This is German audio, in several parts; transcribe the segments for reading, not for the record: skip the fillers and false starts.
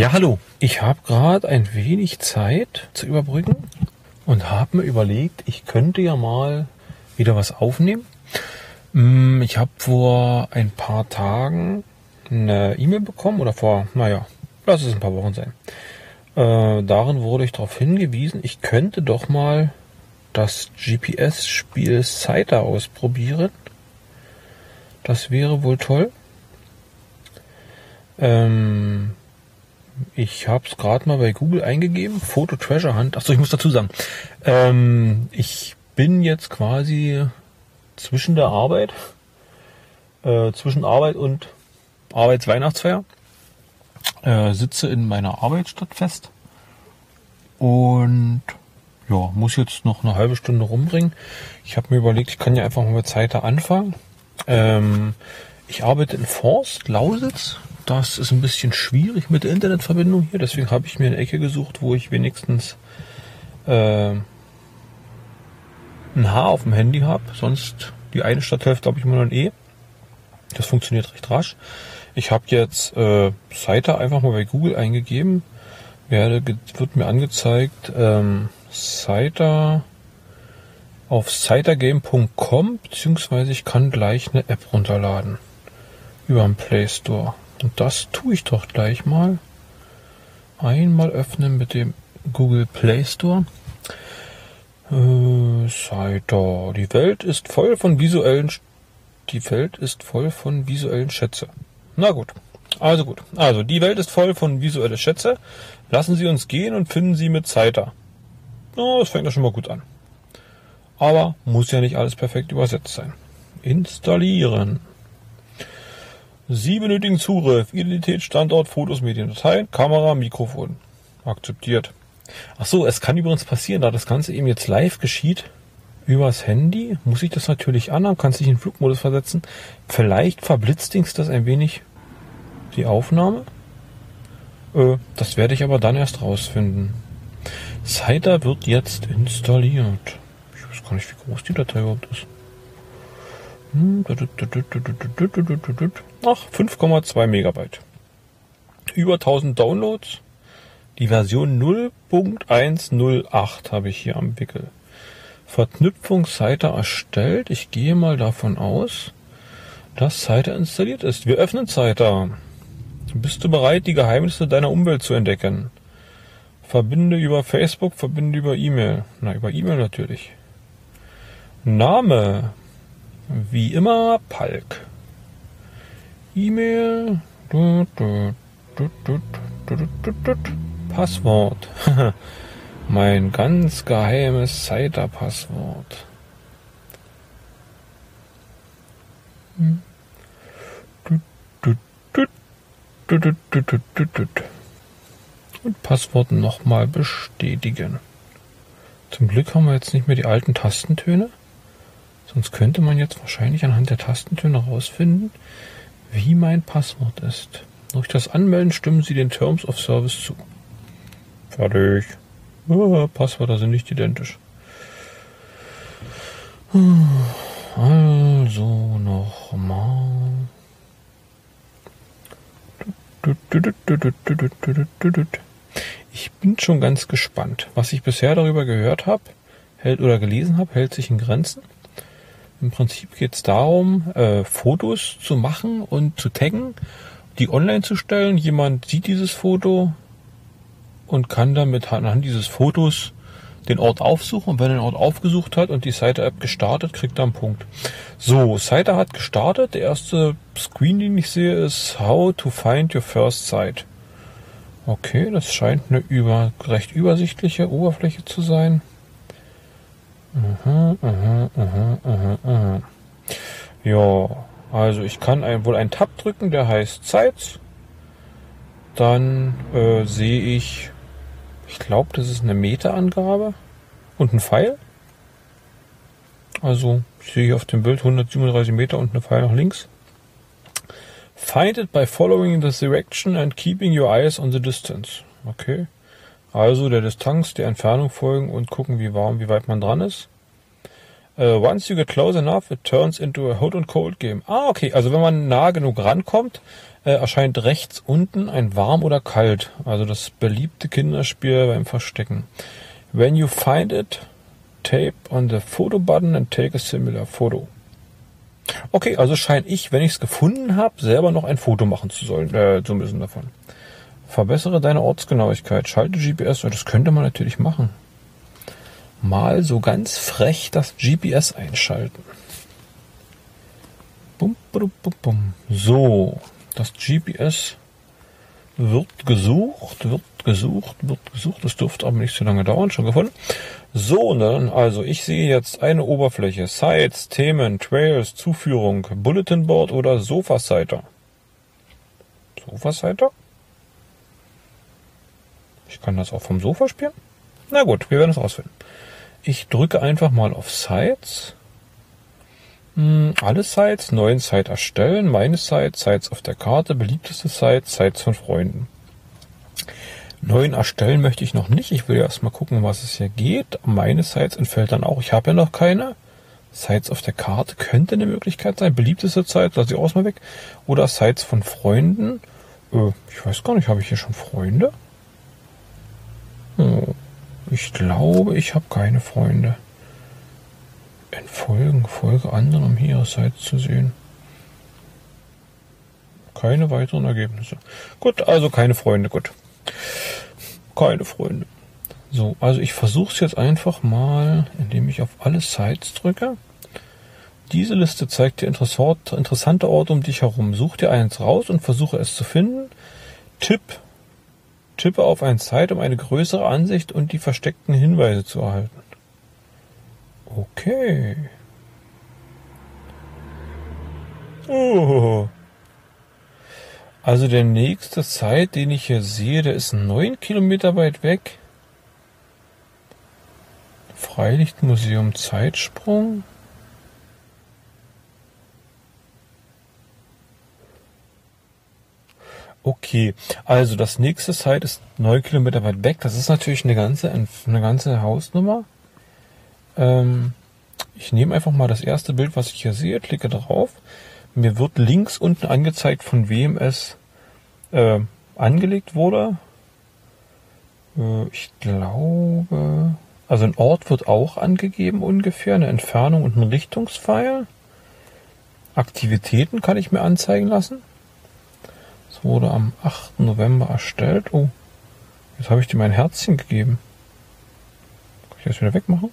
Ja, hallo. Ich habe gerade ein wenig Zeit zu überbrücken und habe mir überlegt, ich könnte ja mal wieder was aufnehmen. Ich habe vor ein paar Tagen eine E-Mail bekommen oder lass es ein paar Wochen sein. Darin wurde ich darauf hingewiesen, ich könnte doch mal das GPS-Spiel Scyther ausprobieren. Das wäre wohl toll. Ich habe es gerade mal bei Google eingegeben, Photo Treasure Hunt. Achso, ich muss dazu sagen, ich bin jetzt quasi zwischen der Arbeit, zwischen Arbeit und Arbeitsweihnachtsfeier, sitze in meiner Arbeitsstadt fest und ja, muss jetzt noch eine halbe Stunde rumbringen. Ich habe mir überlegt, ich kann ja einfach mal mit Scyther anfangen. Ich arbeite in Forst, Lausitz. Das ist ein bisschen schwierig mit der Internetverbindung hier, deswegen habe ich mir eine Ecke gesucht, wo ich wenigstens ein Haar auf dem Handy habe. Sonst die eine Stadthälfte habe ich immer nur ein E. Das funktioniert recht rasch. Ich habe jetzt Scyther einfach mal bei Google eingegeben. Wird mir angezeigt Scyther auf scythergame.com, beziehungsweise ich kann gleich eine App runterladen über den Play Store. Und das tue ich doch gleich mal. Einmal öffnen mit dem Google Play Store. Scyther. Die Welt ist voll von visuellen Schätze. Na gut. Also, die Welt ist voll von visuellen Schätze. Lassen Sie uns gehen und finden Sie mit Scyther. Oh, das fängt ja schon mal gut an. Aber muss ja nicht alles perfekt übersetzt sein. Installieren. Sie benötigen Zugriff, Identität, Standort, Fotos, Medien, Dateien, Kamera, Mikrofon. Akzeptiert. Ach so, es kann übrigens passieren, da das Ganze eben jetzt live geschieht, übers Handy, muss ich das natürlich anhaben, kann es nicht in den Flugmodus versetzen. Vielleicht verblitzdings das ein wenig die Aufnahme. Das werde ich aber dann erst rausfinden. Scyther wird jetzt installiert. Ich weiß gar nicht, wie groß die Datei überhaupt ist. Ach, 5,2 Megabyte. Über 1000 Downloads. Die Version 0.108 habe ich hier am Wickel. Verknüpfung Scyther erstellt. Ich gehe mal davon aus, dass Scyther installiert ist. Wir öffnen Scyther. Bist du bereit, die Geheimnisse deiner Umwelt zu entdecken? Verbinde über Facebook, verbinde über E-Mail. Na, über E-Mail natürlich. Name. Wie immer, Palk. E-Mail. Passwort. Mein ganz geheimes Scyther-Passwort. Und Passwort nochmal bestätigen. Zum Glück haben wir jetzt nicht mehr die alten Tastentöne. Sonst könnte man jetzt wahrscheinlich anhand der Tastentöne herausfinden, wie mein Passwort ist. Durch das Anmelden stimmen Sie den Terms of Service zu. Fertig. Passwörter sind nicht identisch. Also nochmal. Ich bin schon ganz gespannt. Was ich bisher darüber gehört habe, gelesen habe, hält sich in Grenzen. Im Prinzip geht es darum, Fotos zu machen und zu taggen, die online zu stellen. Jemand sieht dieses Foto und kann damit anhand dieses Fotos den Ort aufsuchen. Und wenn er den Ort aufgesucht hat und die Scyther-App gestartet, kriegt er einen Punkt. So, Scyther hat gestartet. Der erste Screen, den ich sehe, ist How to find your first site. Okay, das scheint eine recht übersichtliche Oberfläche zu sein. Ja, also ich kann wohl einen Tab drücken, der heißt Sites. Dann sehe ich glaube, das ist eine Meterangabe und ein Pfeil. Also ich sehe hier auf dem Bild 137 Meter und eine Pfeil nach links. Find it by following the direction and keeping your eyes on the distance. Okay. Also der Distanz, der Entfernung folgen und gucken, wie weit man dran ist. Once you get close enough, it turns into a hot and cold game. Ah, okay, also wenn man nah genug rankommt, erscheint rechts unten ein warm oder kalt. Also das beliebte Kinderspiel beim Verstecken. When you find it, tape on the photo button and take a similar photo. Okay, also scheine ich, wenn ich es gefunden habe, selber noch ein Foto machen zu müssen davon. Verbessere deine Ortsgenauigkeit. Schalte GPS. Das könnte man natürlich machen. Mal so ganz frech das GPS einschalten. Bum, bum, bum, bum. So, das GPS wird gesucht. Das dürfte aber nicht so lange dauern, schon gefunden. So, dann, also ich sehe jetzt eine Oberfläche. Sites, Themen, Trails, Zuführung, Bulletin Board oder Sofa-Citer. Sofa-Citer? Ich kann das auch vom Sofa spielen? Na gut, wir werden es rausfinden. Ich drücke einfach mal auf Sites. Alle Sites, neuen Site erstellen, meine Sites, Sites auf der Karte, beliebteste Sites, Sites von Freunden. Neuen erstellen möchte ich noch nicht. Ich will ja erstmal gucken, was es hier geht. Meine Sites entfällt dann auch. Ich habe ja noch keine. Sites auf der Karte könnte eine Möglichkeit sein. Beliebteste Sites, lasse ich auch mal weg. Oder Sites von Freunden. Ich weiß gar nicht, habe ich hier schon Freunde? Ich glaube, ich habe keine Freunde. Entfolgen, folge anderen, um hier ihre Sites zu sehen. Keine weiteren Ergebnisse. Gut, also keine Freunde, gut. Keine Freunde. So, also ich versuche es jetzt einfach mal, indem ich auf alle Sites drücke. Diese Liste zeigt dir interessante Orte um dich herum. Such dir eins raus und versuche es zu finden. Tippe auf ein Site, um eine größere Ansicht und die versteckten Hinweise zu erhalten. Okay. Oh. Also der nächste Site, den ich hier sehe, der ist 9 Kilometer weit weg. Freilichtmuseum Zeitsprung. Okay, also das nächste Site ist 9 Kilometer weit weg. Das ist natürlich eine ganze Hausnummer. Ich nehme einfach mal das erste Bild, was ich hier sehe, klicke drauf. Mir wird links unten angezeigt, von wem es angelegt wurde. Ich glaube, also ein Ort wird auch angegeben ungefähr, eine Entfernung und ein Richtungspfeil. Aktivitäten kann ich mir anzeigen lassen. Es wurde am 8. November erstellt. Oh, jetzt habe ich dir mein Herzchen gegeben. Kann ich das wieder wegmachen?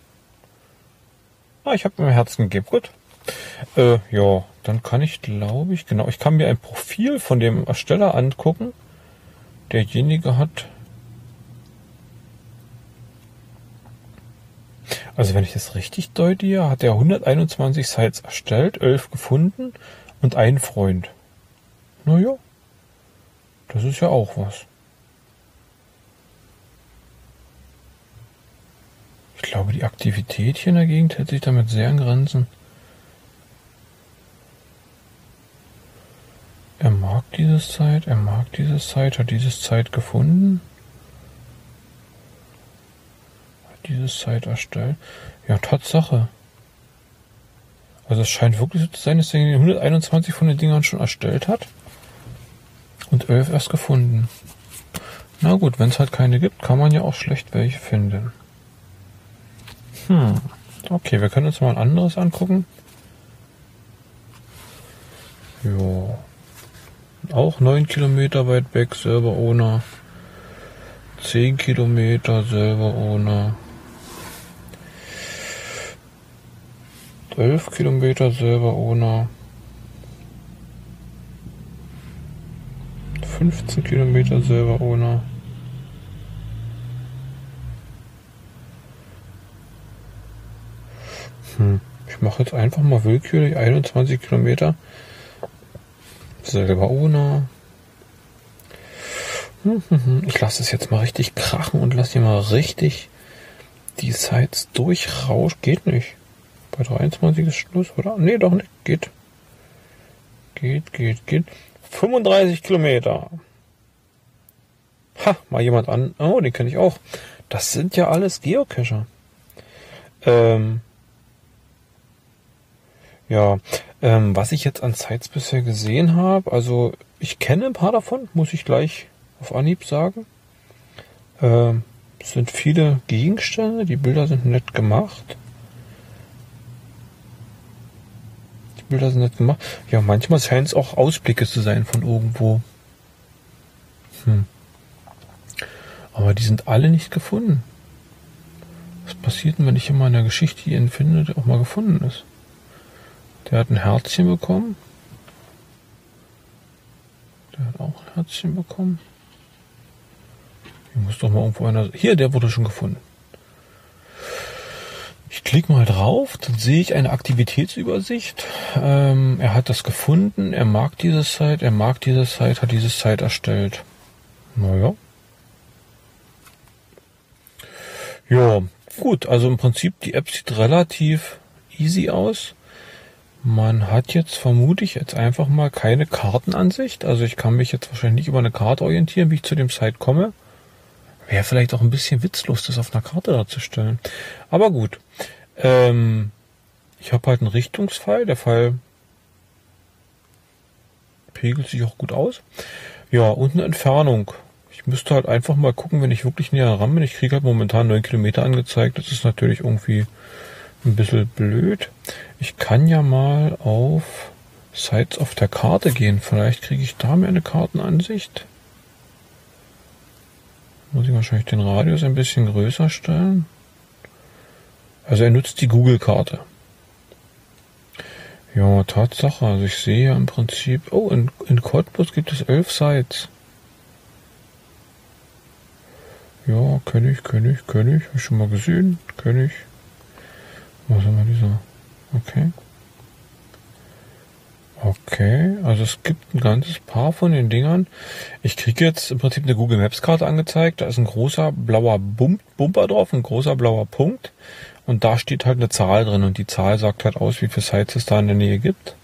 Ich habe mir mein Herzen gegeben. Gut. Ja, dann kann ich, glaube ich, ich kann mir ein Profil von dem Ersteller angucken. Derjenige hat, also wenn ich das richtig deute, hat er 121 Sites erstellt, 11 gefunden und einen Freund. Naja, das ist ja auch was. Ich glaube, die Aktivität hier in der Gegend hält sich damit sehr an Grenzen. Er mag dieses Site, hat dieses Site gefunden. Hat dieses Site erstellt. Ja, Tatsache. Also es scheint wirklich so zu sein, dass er 121 von den Dingern schon erstellt hat. Und 11 erst gefunden. Na gut, wenn es halt keine gibt, kann man ja auch schlecht welche finden. Okay, wir können uns mal ein anderes angucken. Jo. Auch 9 Kilometer weit weg, selber ohne. 10 Kilometer, selber ohne. 12 Kilometer, selber ohne. 15 Kilometer, selber ohne. Ich mache jetzt einfach mal willkürlich 21 Kilometer. Selber ohne. Ich lasse es jetzt mal richtig krachen und lasse hier mal richtig die Sites durchrauschen. Geht nicht. Bei 23 ist Schluss, oder? Nee, doch nicht. Geht. Geht. 35 Kilometer. Mal jemand an. Oh, den kenne ich auch. Das sind ja alles Geocacher. Ja, was ich jetzt an Sites bisher gesehen habe, also ich kenne ein paar davon, muss ich gleich auf Anhieb sagen. Es sind viele Gegenstände, die Bilder sind nett gemacht. Ja, manchmal scheint es auch Ausblicke zu sein von irgendwo. Aber die sind alle nicht gefunden. Was passiert denn, wenn ich immer in der Geschichte jeden finde, der auch mal gefunden ist? Der hat ein Herzchen bekommen. Der hat auch ein Herzchen bekommen. Hier muss doch mal irgendwo einer... Hier, der wurde schon gefunden. Ich klicke mal drauf, dann sehe ich eine Aktivitätsübersicht. Er hat das gefunden, er mag diese Site, hat diese Site erstellt. Naja. Ja, gut, also im Prinzip die App sieht relativ easy aus. Man hat jetzt, vermute ich, jetzt einfach mal keine Kartenansicht. Also ich kann mich jetzt wahrscheinlich nicht über eine Karte orientieren, wie ich zu dem Site komme. Wäre vielleicht auch ein bisschen witzlos, das auf einer Karte darzustellen. Aber gut. Ich habe halt einen Richtungspfeil. Der Pfeil pegelt sich auch gut aus. Ja, und eine Entfernung. Ich müsste halt einfach mal gucken, wenn ich wirklich näher ran bin. Ich kriege halt momentan 9 Kilometer angezeigt. Das ist natürlich irgendwie ein bisschen blöd. Ich kann ja mal auf Sites auf der Karte gehen. Vielleicht kriege ich da mir eine Kartenansicht. Muss ich wahrscheinlich den Radius ein bisschen größer stellen. Also er nutzt die Google-Karte. Ja, Tatsache. Also ich sehe ja im Prinzip... Oh, in Cottbus gibt es 11 Sites. Ja, kenn ich. Hab ich schon mal gesehen. Kenn ich. Was ist immer dieser? Okay. Okay, also es gibt ein ganzes paar von den Dingern. Ich kriege jetzt im Prinzip eine Google Maps Karte angezeigt. Da ist ein großer blauer Bumper drauf, ein großer blauer Punkt. Und da steht halt eine Zahl drin. Und die Zahl sagt halt aus, wie viele Sites es da in der Nähe gibt.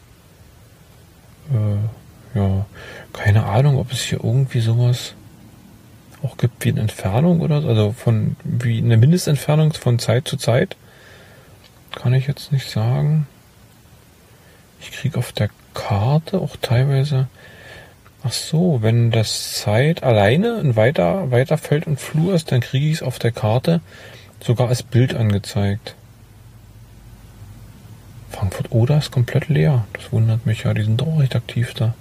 Ja, keine Ahnung, ob es hier irgendwie sowas auch gibt wie eine Entfernung oder so. Also wie eine Mindestentfernung von Zeit zu Zeit. Kann ich jetzt nicht sagen. Ich kriege auf der Karte auch teilweise... Ach so, wenn das Site alleine ein weiter Feld und Flur ist, dann kriege ich es auf der Karte sogar als Bild angezeigt. Frankfurt Oder ist komplett leer. Das wundert mich ja, die sind doch recht aktiv da.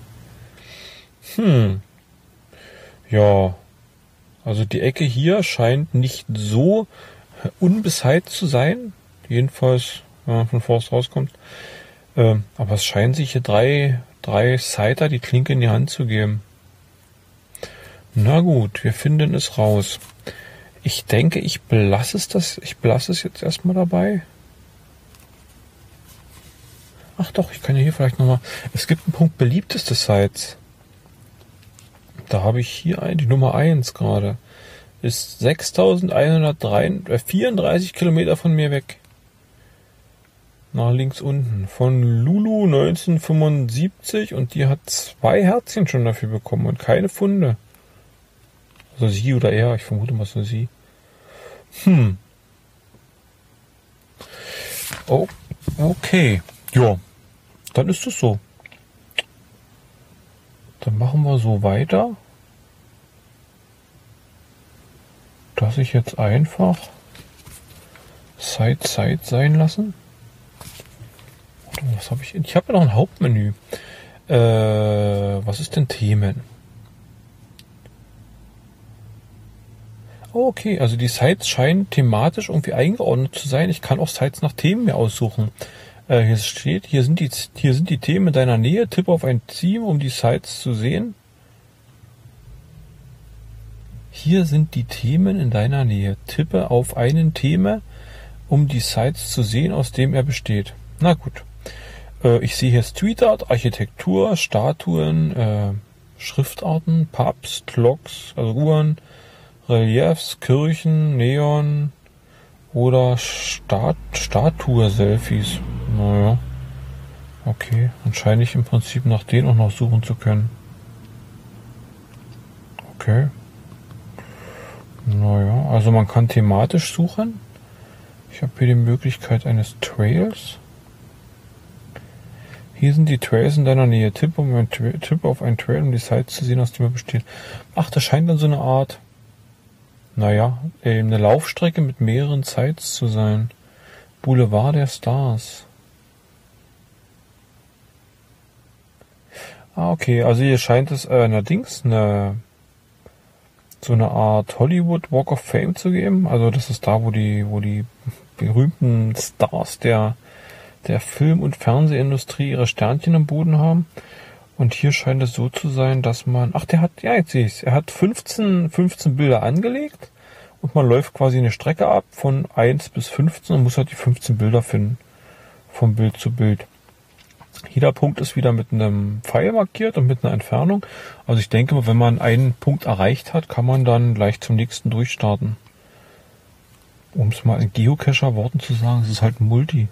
Ja, also die Ecke hier scheint nicht so unbeseit zu sein. Jedenfalls, wenn man von Forst rauskommt. Aber es scheinen sich hier drei Siter die Klinke in die Hand zu geben. Na gut, wir finden es raus. Ich denke, ich belasse es jetzt erstmal dabei. Ach doch, ich kann ja hier vielleicht nochmal... Es gibt einen Punkt beliebteste Sites. Da habe ich hier die Nummer 1 gerade. Ist 6.134 Kilometer von mir weg. Nach links unten. Von Lulu 1975 und die hat 2 Herzchen schon dafür bekommen und keine Funde. Also sie oder er, ich vermute mal so sie. Oh, okay. Ja, dann ist es so. Dann machen wir so weiter, dass ich jetzt einfach Site sein lassen. Was habe ich? Ich habe ja noch ein Hauptmenü. Was ist denn Themen? Oh, okay, also die Sites scheinen thematisch irgendwie eingeordnet zu sein. Ich kann auch Sites nach Themen mir aussuchen. Hier steht, hier sind die Themen in deiner Nähe. Tippe auf ein Theme, um die Sites zu sehen. Hier sind die Themen in deiner Nähe. Tippe auf einen Thema, um die Sites zu sehen, aus dem er besteht. Na gut. Ich sehe hier Street Art, Architektur, Statuen, Schriftarten, Pubs, Clocks, also Uhren, Reliefs, Kirchen, Neon oder Statue-Selfies. Naja. Okay, dann scheine ich im Prinzip nach denen auch noch suchen zu können. Okay. Naja, also man kann thematisch suchen. Ich habe hier die Möglichkeit eines Trails. Hier sind die Trails in deiner Nähe. Tipp auf einen Trail, um die Sites zu sehen, aus dem er besteht. Ach, das scheint dann so eine Art, eine Laufstrecke mit mehreren Sites zu sein. Boulevard der Stars. Ah, okay, also hier scheint es allerdings so eine Art Hollywood Walk of Fame zu geben. Also das ist da, wo die berühmten Stars der Film- und Fernsehindustrie ihre Sternchen am Boden haben. Und hier scheint es so zu sein, dass man... Ach, jetzt sehe ich's. Er hat 15 Bilder angelegt und man läuft quasi eine Strecke ab von 1 bis 15 und muss halt die 15 Bilder finden. Vom Bild zu Bild. Jeder Punkt ist wieder mit einem Pfeil markiert und mit einer Entfernung. Also ich denke, wenn man einen Punkt erreicht hat, kann man dann gleich zum nächsten durchstarten. Um es mal in Geocacher-Worten zu sagen, es ist halt ein Multi.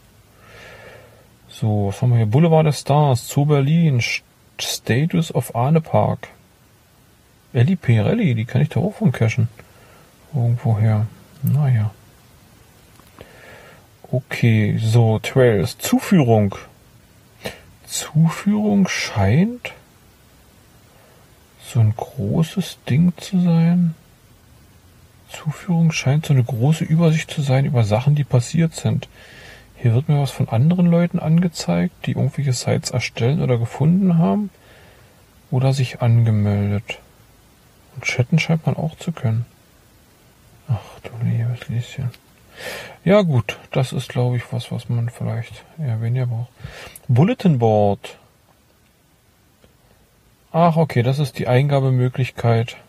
So, was haben wir hier? Boulevard der Stars, Zoo Berlin, Status of Arne Park. Elli Pirelli, die kann ich da auch vom Cachen. Irgendwoher. Naja. Okay, so, Trails. Zuführung. Zuführung scheint so ein großes Ding zu sein. Zuführung scheint so eine große Übersicht zu sein über Sachen, die passiert sind. Hier wird mir was von anderen Leuten angezeigt, die irgendwelche Sites erstellen oder gefunden haben oder sich angemeldet. Und chatten scheint man auch zu können. Ach du liebes Lieschen. Ja gut, das ist glaube ich was man vielleicht eher weniger braucht. Bulletin Board. Ach okay, das ist die Eingabemöglichkeit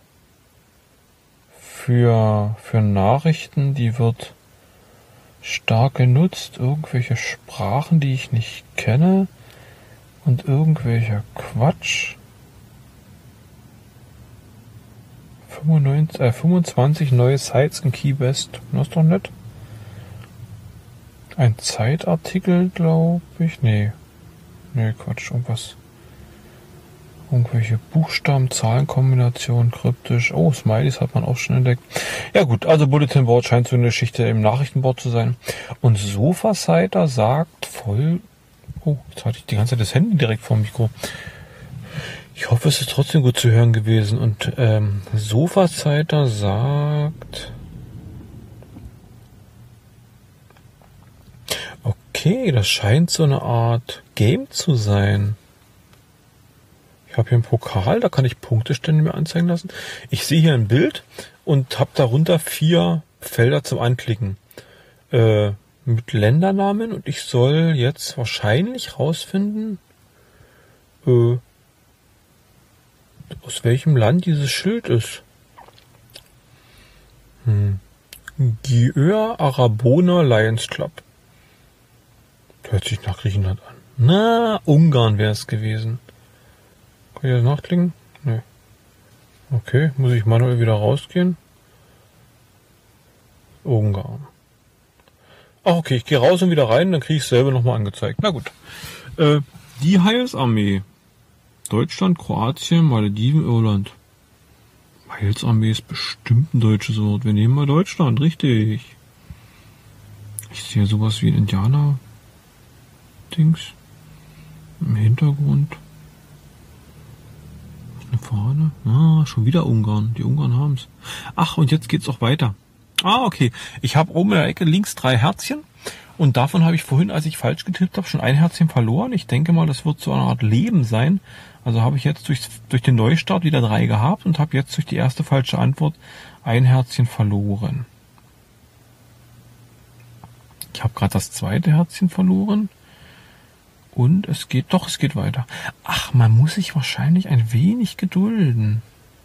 für Nachrichten, die wird stark genutzt. Irgendwelche Sprachen, die ich nicht kenne und irgendwelcher Quatsch. 25 neue Sites in Key West. Das ist doch nett. Ein Zeitartikel, glaube ich. Nee, Quatsch. Irgendwelche Buchstaben, Zahlenkombinationen, kryptisch. Oh, Smileys hat man auch schon entdeckt. Ja gut, also Bulletin Board scheint so eine Geschichte im Nachrichtenboard zu sein. Und Sofasiter sagt voll... Oh, jetzt hatte ich die ganze Zeit das Handy direkt vor dem Mikro. Ich hoffe, es ist trotzdem gut zu hören gewesen. Und Sofasiter sagt... Okay, das scheint so eine Art Game zu sein. Ich habe hier einen Pokal, da kann ich Punktestände mir anzeigen lassen. Ich sehe hier ein Bild und habe darunter 4 Felder zum Anklicken. Mit Ländernamen und ich soll jetzt wahrscheinlich rausfinden, aus welchem Land dieses Schild ist. Györ Arabona Lions Club. Hört sich nach Griechenland an. Na, Ungarn wäre es gewesen. Kann ich das nachklicken? Nee. Okay, muss ich manuell wieder rausgehen? Ungarn. Ach okay, ich gehe raus und wieder rein, dann kriege ich es selber nochmal angezeigt. Na gut. Die Heilsarmee. Deutschland, Kroatien, Malediven, Irland. Heilsarmee ist bestimmt ein deutsches Wort. Wir nehmen mal Deutschland, richtig. Ich sehe sowas wie ein Indianer. Dings. Im Hintergrund. Eine Fahne. Ah, schon wieder Ungarn. Die Ungarn haben's. Ach, und jetzt geht's auch weiter. Ah, okay. Ich habe oben in der Ecke links 3 Herzchen. Und davon habe ich vorhin, als ich falsch getippt habe, schon ein Herzchen verloren. Ich denke mal, das wird so eine Art Leben sein. Also habe ich jetzt durch den Neustart wieder 3 gehabt und habe jetzt durch die erste falsche Antwort ein Herzchen verloren. Ich habe gerade das zweite Herzchen verloren. Und es geht weiter. Ach, man muss sich wahrscheinlich ein wenig gedulden.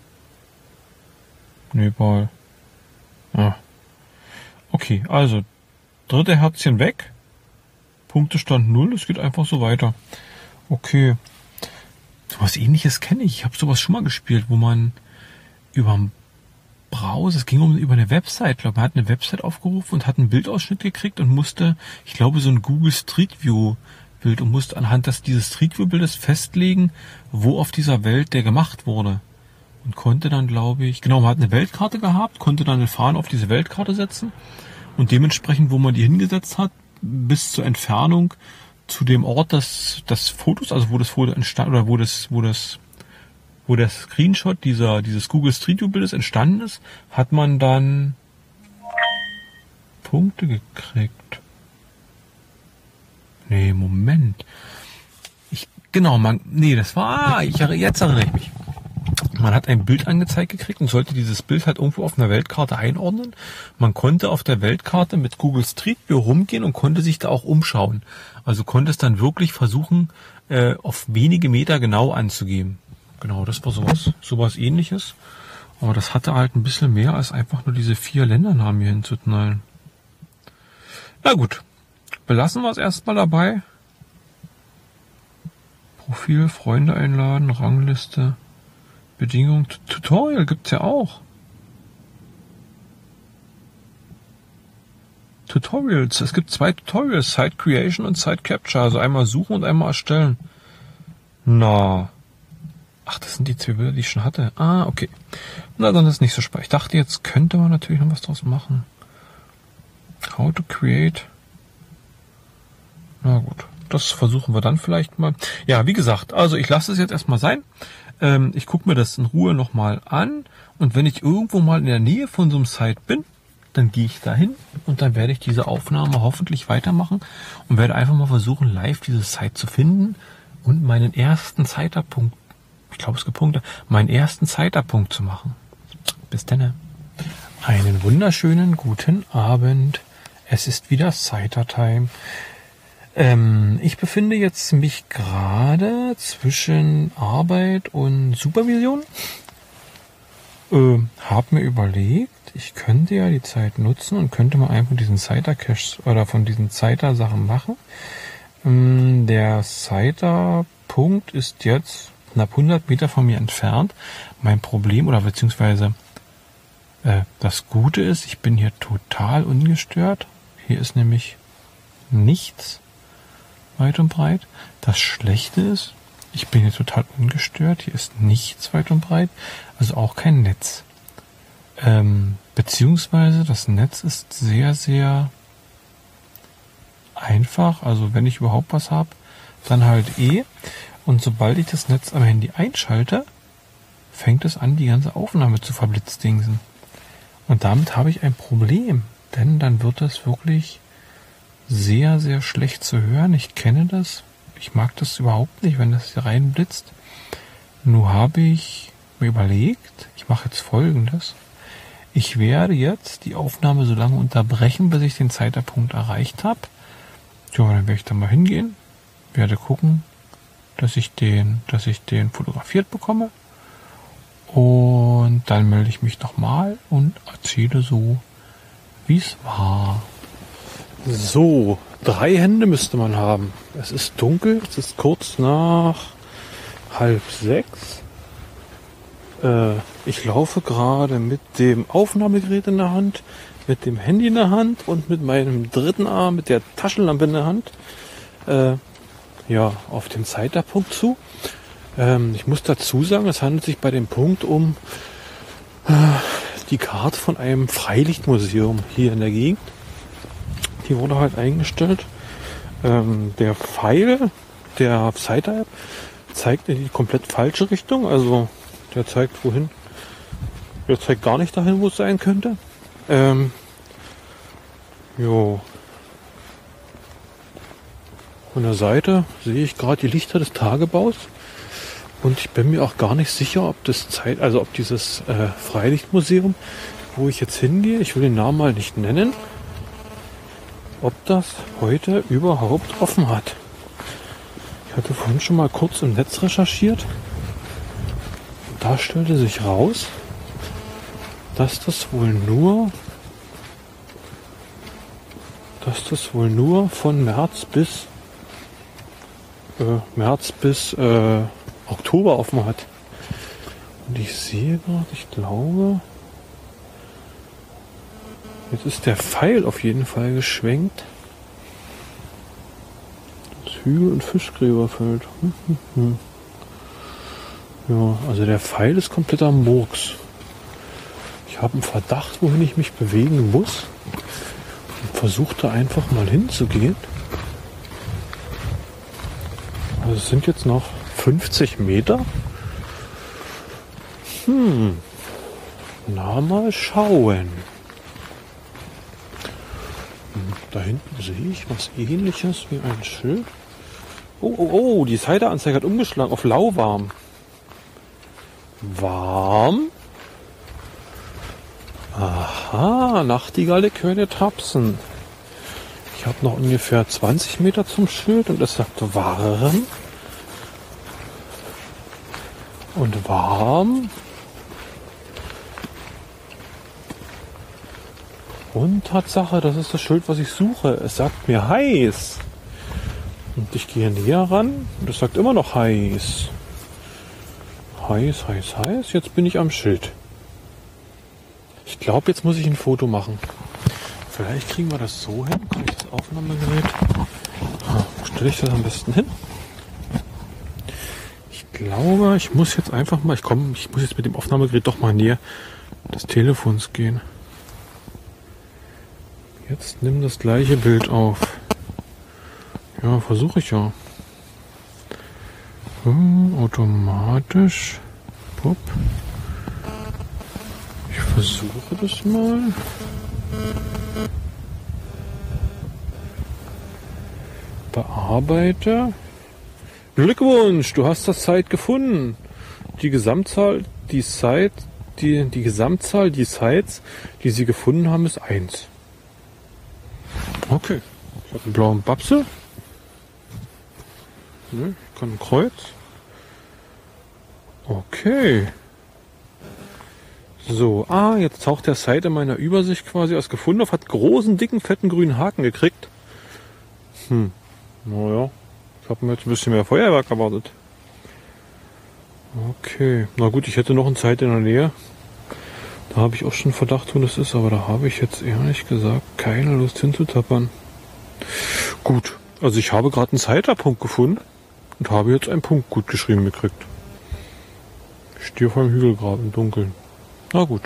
Nepal. Ah. Okay, also, 3. Herzchen weg. Punktestand 0, es geht einfach so weiter. Okay. Sowas Ähnliches kenne ich. Ich habe sowas schon mal gespielt, wo man über einen Browser, es ging über eine Website, ich glaube, man hat eine Website aufgerufen und hat einen Bildausschnitt gekriegt und musste, ich glaube, so ein Google Street View Bild und musste anhand dieses Street View Bildes festlegen, wo auf dieser Welt der gemacht wurde. Und konnte dann, glaube ich, man hat eine Weltkarte gehabt, konnte dann eine Fahne auf diese Weltkarte setzen und dementsprechend, wo man die hingesetzt hat, bis zur Entfernung zu dem Ort des Fotos, also wo das Foto entstand, oder wo der Screenshot dieses Google Street View Bildes entstanden ist, hat man dann Punkte gekriegt. Nee, Moment. Jetzt erinnere ich mich. Man hat ein Bild angezeigt gekriegt und sollte dieses Bild halt irgendwo auf einer Weltkarte einordnen. Man konnte auf der Weltkarte mit Google Street View rumgehen und konnte sich da auch umschauen. Also konnte es dann wirklich versuchen, auf wenige Meter genau anzugeben. Genau, das war sowas Ähnliches. Aber das hatte halt ein bisschen mehr als einfach nur diese 4 Ländernamen hier hinzuknallen. Na gut, belassen wir es erstmal dabei. Profil, Freunde einladen, Rangliste, Bedingungen, Tutorial gibt's ja auch. Tutorials, es gibt 2 Tutorials, Site Creation und Site Capture, also einmal suchen und einmal erstellen. Ach, das sind die 2 Bilder, die ich schon hatte. Ah, okay. Na, dann ist nicht so spannend. Ich dachte, jetzt könnte man natürlich noch was draus machen. How to create. Na gut, das versuchen wir dann vielleicht mal. Ja, wie gesagt, also ich lasse es jetzt erstmal sein. Ich gucke mir das in Ruhe nochmal an. Und wenn ich irgendwo mal in der Nähe von so einem Site bin, dann gehe ich dahin und dann werde ich diese Aufnahme hoffentlich weitermachen und werde einfach mal versuchen, live diese Site zu finden und meinen ersten Zeiterpunkt, ich glaube es gibt Punkte, meinen ersten Zeiterpunkt zu machen. Bis dann. Einen wunderschönen guten Abend. Es ist wieder Citer-Time. Ich befinde jetzt mich gerade zwischen Arbeit und Supervision. Hab mir überlegt, ich könnte ja die Zeit nutzen und könnte mal einfach diesen Citer-Cache oder von diesen Citer-Sachen machen. Der Citer-Punkt ist jetzt knapp 100 Meter von mir entfernt. Mein Problem oder beziehungsweise das Gute ist, ich bin hier total ungestört. Hier ist nämlich nichts weit und breit. Das Schlechte ist, ich bin hier total ungestört. Hier ist nichts weit und breit. Also auch kein Netz. Beziehungsweise das Netz ist sehr, sehr einfach. Also wenn ich überhaupt was habe, dann halt Und sobald ich das Netz am Handy einschalte, fängt es an, die ganze Aufnahme zu verblitzdingsen. Und damit habe ich ein Problem. Denn dann wird es wirklich sehr, sehr schlecht zu hören. Ich kenne das. Ich mag das überhaupt nicht, wenn das hier reinblitzt. Nur habe ich mir überlegt, ich mache jetzt Folgendes. Ich werde jetzt die Aufnahme so lange unterbrechen, bis ich den Zeitpunkt erreicht habe. Ja, dann werde ich da mal hingehen, werde gucken, dass ich den fotografiert bekomme. Und dann melde ich mich nochmal und erzähle so, wie es war. So, 3 Hände müsste man haben. Es ist dunkel, es ist kurz nach 5:30. Ich laufe gerade mit dem Aufnahmegerät in der Hand, mit dem Handy in der Hand und mit meinem dritten Arm, mit der Taschenlampe in der Hand, auf den Zeiterpunkt zu. Ich muss dazu sagen, es handelt sich bei dem Punkt um die Karte von einem Freilichtmuseum hier in der Gegend. Die wurde halt eingestellt. Der Pfeil der Citer-App zeigt in die komplett falsche Richtung. Also der zeigt wohin. Der zeigt gar nicht dahin, wo es sein könnte. Von der Seite sehe ich gerade die Lichter des Tagebaus. Und ich bin mir auch gar nicht sicher, ob dieses Freilichtmuseum, wo ich jetzt hingehe, ich will den Namen mal nicht nennen, ob das heute überhaupt offen hat. Ich hatte vorhin schon mal kurz im Netz recherchiert. Und da stellte sich raus, dass das wohl nur von März bis Oktober offen hat. Und ich sehe gerade, ich glaube, jetzt ist der Pfeil auf jeden Fall geschwenkt. Das Hügel- und Fischgräberfeld. Ja, also der Pfeil ist kompletter Murks. Ich habe einen Verdacht, wohin ich mich bewegen muss. Und versuche da einfach mal hinzugehen. Also es sind jetzt noch 50 Meter. Na, mal schauen. Da hinten sehe ich was Ähnliches wie ein Schild. Oh, die Seiteanzeige hat umgeschlagen auf lauwarm. Warm? Aha, Nachtigalle können tapsen. Ich habe noch ungefähr 20 Meter zum Schild und es sagt warm. Und warm. Und Tatsache, das ist das Schild, was ich suche. Es sagt mir heiß. Und ich gehe näher ran und es sagt immer noch heiß. Heiß, heiß, heiß. Jetzt bin ich am Schild. Ich glaube, jetzt muss ich ein Foto machen. Vielleicht kriegen wir das so hin. Kann ich das Aufnahmegerät? Wo stelle ich das am besten hin? Ich glaube, ich muss jetzt einfach mal... Ich muss jetzt mit dem Aufnahmegerät doch mal näher des Telefons gehen. Jetzt nimm das gleiche Bild auf. Ja, versuche ich ja. Automatisch. Pop. Ich versuche das mal. Bearbeite. Glückwunsch, du hast das Site gefunden. Die Gesamtzahl, die Sites, die sie gefunden haben, ist 1. Okay. Ich habe einen blauen Babse. Ne, ich kann ein Kreuz. Okay. So, jetzt taucht der Site in meiner Übersicht quasi als gefunden auf, hat großen, dicken, fetten grünen Haken gekriegt. Naja, ich habe mir jetzt ein bisschen mehr Feuerwerk erwartet. Okay, na gut, ich hätte noch eine Site in der Nähe. Da habe ich auch schon Verdacht, wo das ist, aber da habe ich jetzt ehrlich gesagt keine Lust hinzutappern. Gut, also ich habe gerade einen Zeiterpunkt gefunden und habe jetzt einen Punkt gut geschrieben gekriegt. Ich stehe vor dem Hügelgrab im Dunkeln. Na gut.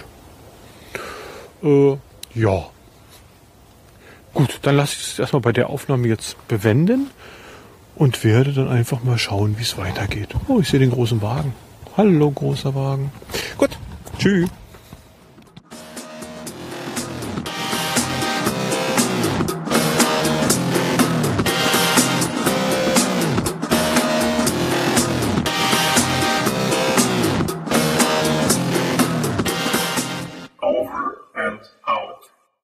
Ja. Gut, dann lasse ich es erstmal bei der Aufnahme jetzt bewenden und werde dann einfach mal schauen, wie es weitergeht. Oh, ich sehe den großen Wagen. Hallo, großer Wagen. Gut, tschüss.